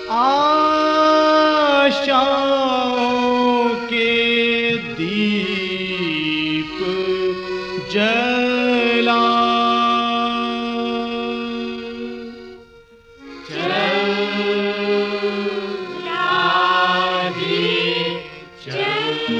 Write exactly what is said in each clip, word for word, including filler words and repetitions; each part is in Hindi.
आशाओं के दीप जला चल राधे चल।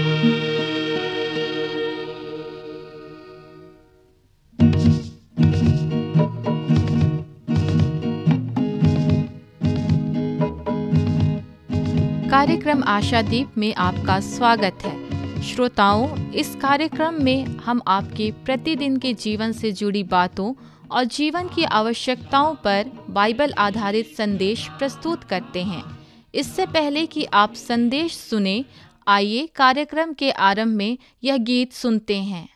कार्यक्रम आशादीप में आपका स्वागत है। श्रोताओं, इस कार्यक्रम में हम आपके प्रतिदिन के जीवन से जुड़ी बातों और जीवन की आवश्यकताओं पर बाइबल आधारित संदेश प्रस्तुत करते हैं। इससे पहले कि आप संदेश सुने, आइए कार्यक्रम के आरंभ में यह गीत सुनते हैं।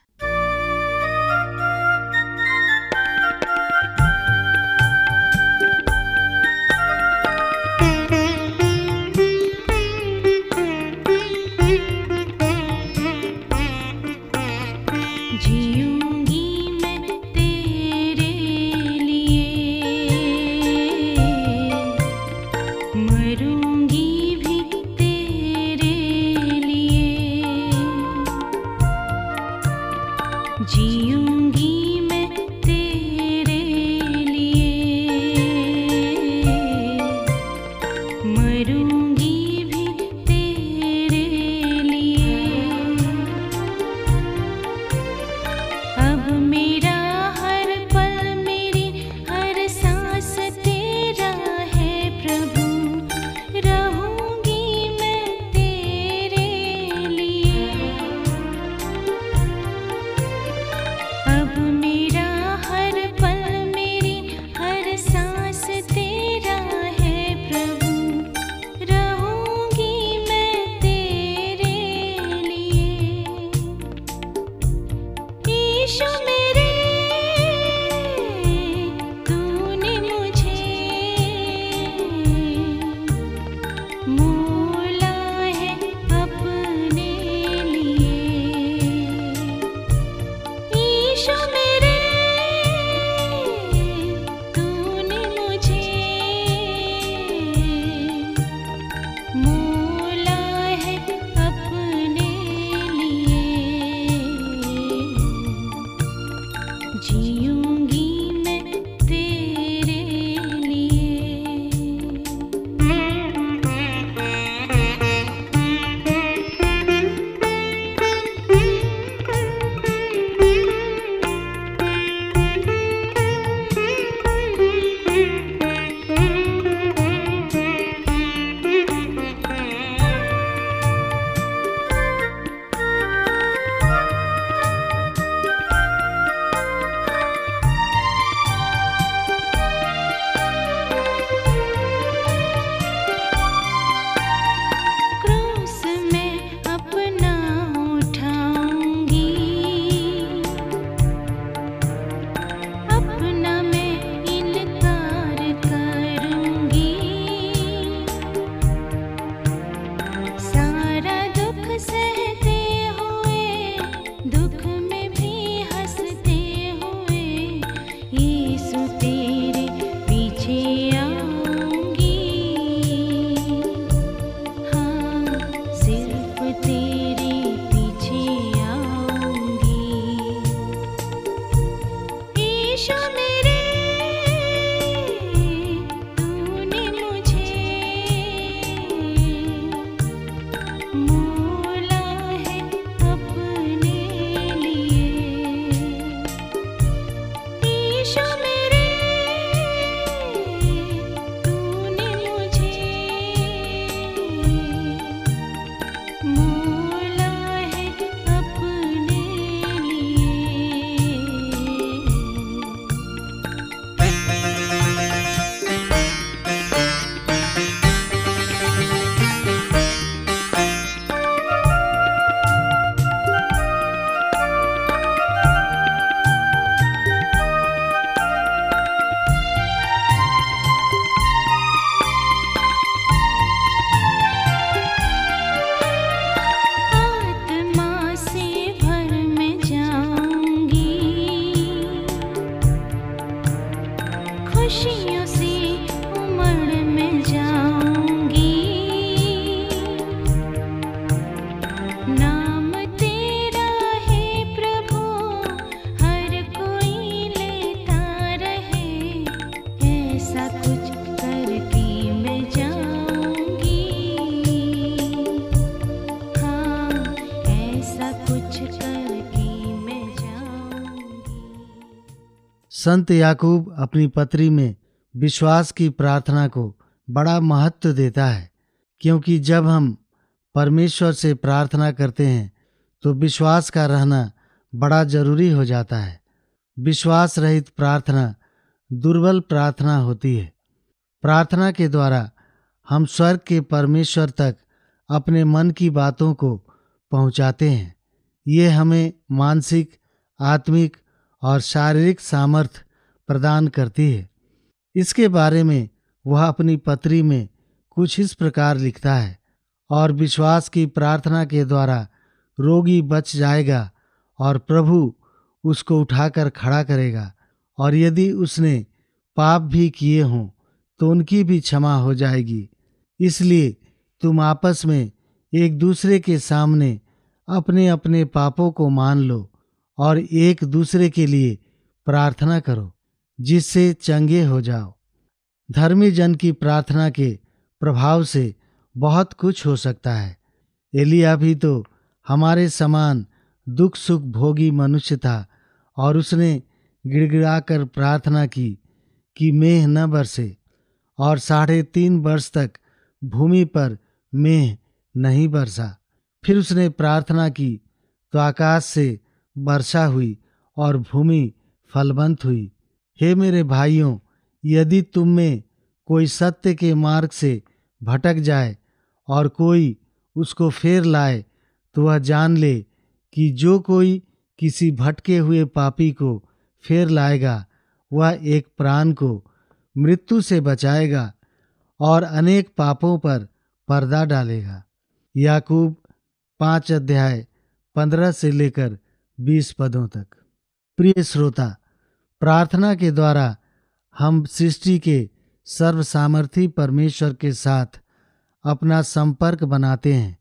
संत याकूब अपनी पत्री में विश्वास की प्रार्थना को बड़ा महत्व देता है, क्योंकि जब हम परमेश्वर से प्रार्थना करते हैं तो विश्वास का रहना बड़ा जरूरी हो जाता है। विश्वास रहित प्रार्थना दुर्बल प्रार्थना होती है। प्रार्थना के द्वारा हम स्वर्ग के परमेश्वर तक अपने मन की बातों को पहुंचाते हैं। ये हमें मानसिक, आत्मिक और शारीरिक सामर्थ्य प्रदान करती है। इसके बारे में वह अपनी पत्री में कुछ इस प्रकार लिखता है, और विश्वास की प्रार्थना के द्वारा रोगी बच जाएगा और प्रभु उसको उठाकर खड़ा करेगा, और यदि उसने पाप भी किए हों तो उनकी भी क्षमा हो जाएगी। इसलिए तुम आपस में एक दूसरे के सामने अपने अपने पापों को मान लो और एक दूसरे के लिए प्रार्थना करो, जिससे चंगे हो जाओ। धर्मी जन की प्रार्थना के प्रभाव से बहुत कुछ हो सकता है। एलिया भी तो हमारे समान दुख सुख भोगी मनुष्य था, और उसने गिड़गिड़ाकर प्रार्थना की कि मेघ न बरसे, और साढ़े तीन वर्ष तक भूमि पर मेघ नहीं बरसा। फिर उसने प्रार्थना की तो आकाश से वर्षा हुई और भूमि फलवंत हुई। हे मेरे भाइयों, यदि तुम में कोई सत्य के मार्ग से भटक जाए और कोई उसको फेर लाए, तो वह जान ले कि जो कोई किसी भटके हुए पापी को फेर लाएगा, वह एक प्राण को मृत्यु से बचाएगा और अनेक पापों पर पर्दा डालेगा। याकूब पांच अध्याय पंद्रह से लेकर बीस पदों तक। प्रिय श्रोता, प्रार्थना के द्वारा हम सृष्टि के सर्वसामर्थी परमेश्वर के साथ अपना संपर्क बनाते हैं।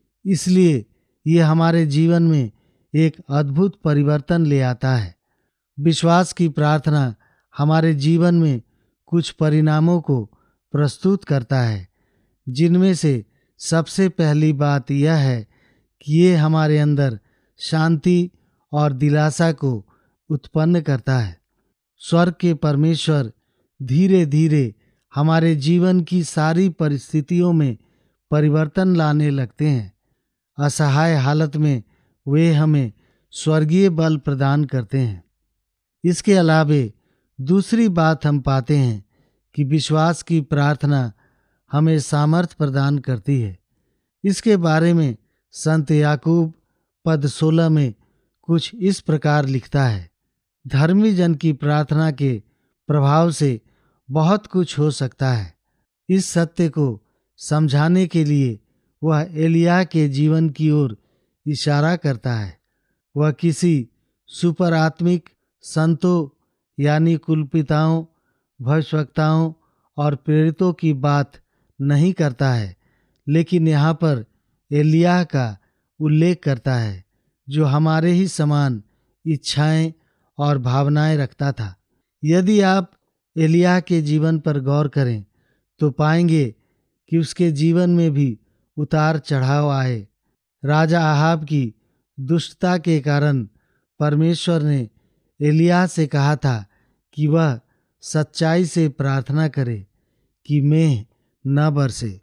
इसलिए ये हमारे जीवन में एक अद्भुत परिवर्तन ले आता है। विश्वास की प्रार्थना हमारे जीवन में कुछ परिणामों को प्रस्तुत करता है, जिनमें से सबसे पहली बात यह है कि ये हमारे अंदर शांति और दिलासा को उत्पन्न करता है। स्वर्ग के परमेश्वर धीरे धीरे हमारे जीवन की सारी परिस्थितियों में परिवर्तन लाने लगते हैं। असहाय हालत में वे हमें स्वर्गीय बल प्रदान करते हैं। इसके अलावे दूसरी बात हम पाते हैं कि विश्वास की प्रार्थना हमें सामर्थ्य प्रदान करती है। इसके बारे में संत याकूब पद सोलह में कुछ इस प्रकार लिखता है, धर्मी जन की प्रार्थना के प्रभाव से बहुत कुछ हो सकता है। इस सत्य को समझाने के लिए वह एलिय्याह के जीवन की ओर इशारा करता है। वह किसी सुपर आत्मिक संतों यानी कुलपिताओं, भविष्यवक्ताओं और प्रेरितों की बात नहीं करता है, लेकिन यहाँ पर एलिय्याह का उल्लेख करता है, जो हमारे ही समान इच्छाएं और भावनाएं रखता था। यदि आप एलिय्याह के जीवन पर गौर करें तो पाएंगे कि उसके जीवन में भी उतार चढ़ाव आए। राजा आहाब की दुष्टता के कारण परमेश्वर ने एलिय्याह से कहा था कि वह सच्चाई से प्रार्थना करे कि मेघ न बरसे,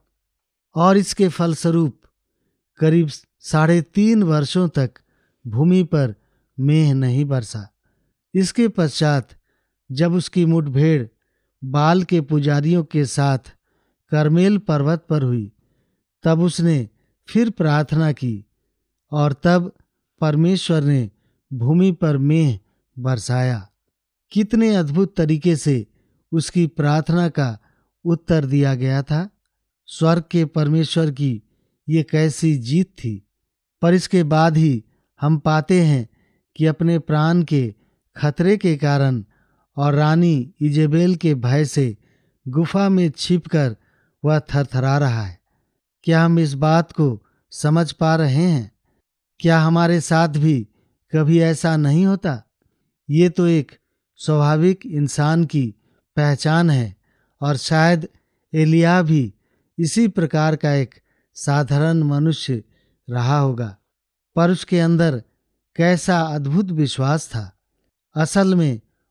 और इसके फलस्वरूप करीब साढ़े तीन वर्षों तक भूमि पर मेघ नहीं बरसा। इसके पश्चात जब उसकी मुठभेड़ बाल के पुजारियों के साथ करमेल पर्वत पर हुई, तब उसने फिर प्रार्थना की, और तब परमेश्वर ने भूमि पर मेघ बरसाया। कितने अद्भुत तरीके से उसकी प्रार्थना का उत्तर दिया गया था। स्वर्ग के परमेश्वर की ये कैसी जीत थी। पर इसके बाद ही हम पाते हैं कि अपने प्राण के खतरे के कारण और रानी इजेबेल के भय से गुफा में छिपकर वह थरथरा रहा है। क्या हम इस बात को समझ पा रहे हैं? क्या हमारे साथ भी कभी ऐसा नहीं होता? ये तो एक स्वाभाविक इंसान की पहचान है, और शायद एलिय्याह भी इसी प्रकार का एक साधारण मनुष्य रहा होगा, पर उसके अंदर कैसा अद्भुत विश्वास था। असल में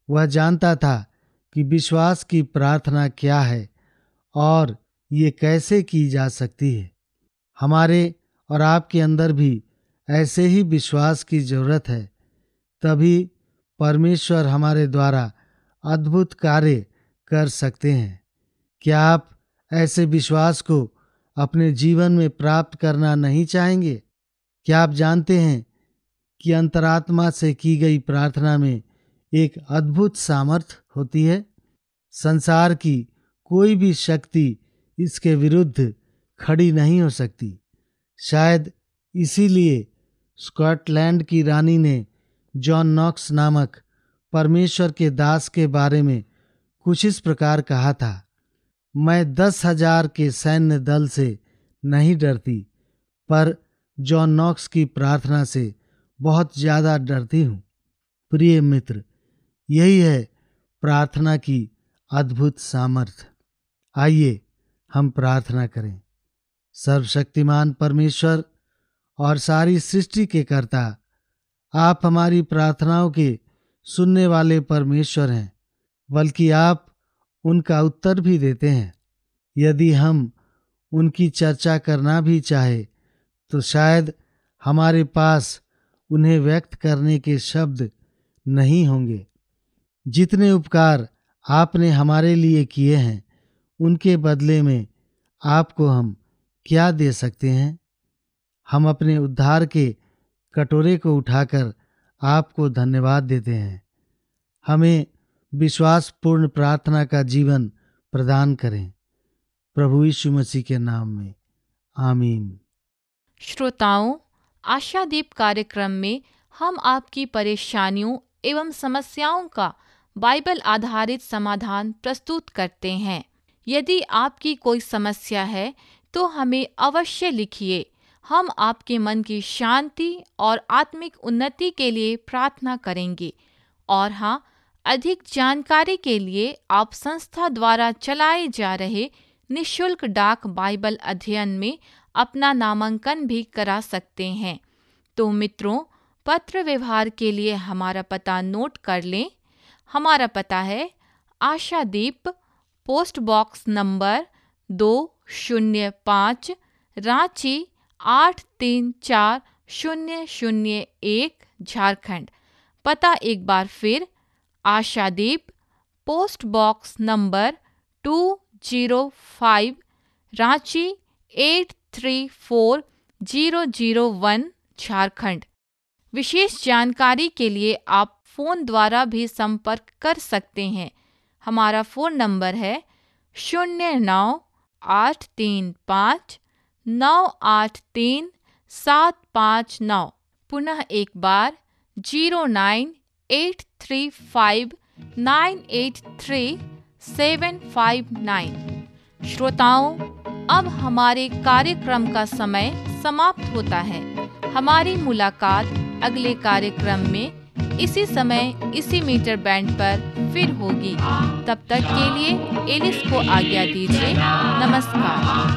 वह जानता था कि विश्वास की प्रार्थना क्या है और ये कैसे की जा सकती है। हमारे और आपके अंदर भी ऐसे ही विश्वास की जरूरत है, तभी परमेश्वर हमारे द्वारा अद्भुत कार्य कर सकते हैं। क्या आप ऐसे विश्वास को अपने जीवन में प्राप्त करना नहीं चाहेंगे? क्या आप जानते हैं कि अंतरात्मा से की गई प्रार्थना में एक अद्भुत सामर्थ्य होती है? संसार की कोई भी शक्ति इसके विरुद्ध खड़ी नहीं हो सकती। शायद इसीलिए स्कॉटलैंड की रानी ने जॉन नॉक्स नामक परमेश्वर के दास के बारे में कुछ इस प्रकार कहा था, मैं दस हजार के सैन्य दल से नहीं डरती, पर जॉन नॉक्स की प्रार्थना से बहुत ज्यादा डरती हूँ। प्रिय मित्र, यही है प्रार्थना की अद्भुत सामर्थ्य। आइए हम प्रार्थना करें। सर्वशक्तिमान परमेश्वर और सारी सृष्टि के कर्ता, आप हमारी प्रार्थनाओं के सुनने वाले परमेश्वर हैं, बल्कि आप उनका उत्तर भी देते हैं। यदि हम उनकी चर्चा करना भी चाहे तो शायद हमारे पास उन्हें व्यक्त करने के शब्द नहीं होंगे। जितने उपकार आपने हमारे लिए किए हैं, उनके बदले में आपको हम क्या दे सकते हैं? हम अपने उद्धार के कटोरे को उठाकर आपको धन्यवाद देते हैं। हमें विश्वासपूर्ण प्रार्थना का जीवन प्रदान करें, प्रभु यीशु मसीह के नाम में, आमीन। श्रोताओं, आशादीप कार्यक्रम में हम आपकी परेशानियों एवं समस्याओं का बाइबल आधारित समाधान प्रस्तुत करते हैं। यदि आपकी कोई समस्या है तो हमें अवश्य लिखिए। हम आपके मन की शांति और आत्मिक उन्नति के लिए प्रार्थना करेंगे। और हाँ, अधिक जानकारी के लिए आप संस्था द्वारा चलाए जा रहे निशुल्क डाक बाइबल अध्ययन में अपना नामांकन भी करा सकते हैं। तो मित्रों, पत्र व्यवहार के लिए हमारा पता नोट कर लें। हमारा पता है आशादीप, पोस्ट बॉक्स नंबर दो शून्य पाँच, रांची आठ तीन चार शून्य शून्य एक, झारखंड। पता एक बार फिर, Ashadeep, post box number two zero five, Ranchi eight three four zero zero one, Jharkhand. विशेष जानकारी के लिए आप फ़ोन द्वारा भी संपर्क कर सकते हैं। हमारा फ़ोन नंबर है शून्य नौ आठ तीन पाँच नौ आठ तीन सात पाँच नौ। पुनः एक बार zero nine eight three five nine eight three seven five nine. श्रोताओं, अब हमारे कार्यक्रम का समय समाप्त होता है। हमारी मुलाकात अगले कार्यक्रम में इसी समय इसी मीटर बैंड पर फिर होगी। तब तक के लिए एलिस को आज्ञा दीजिए। नमस्कार।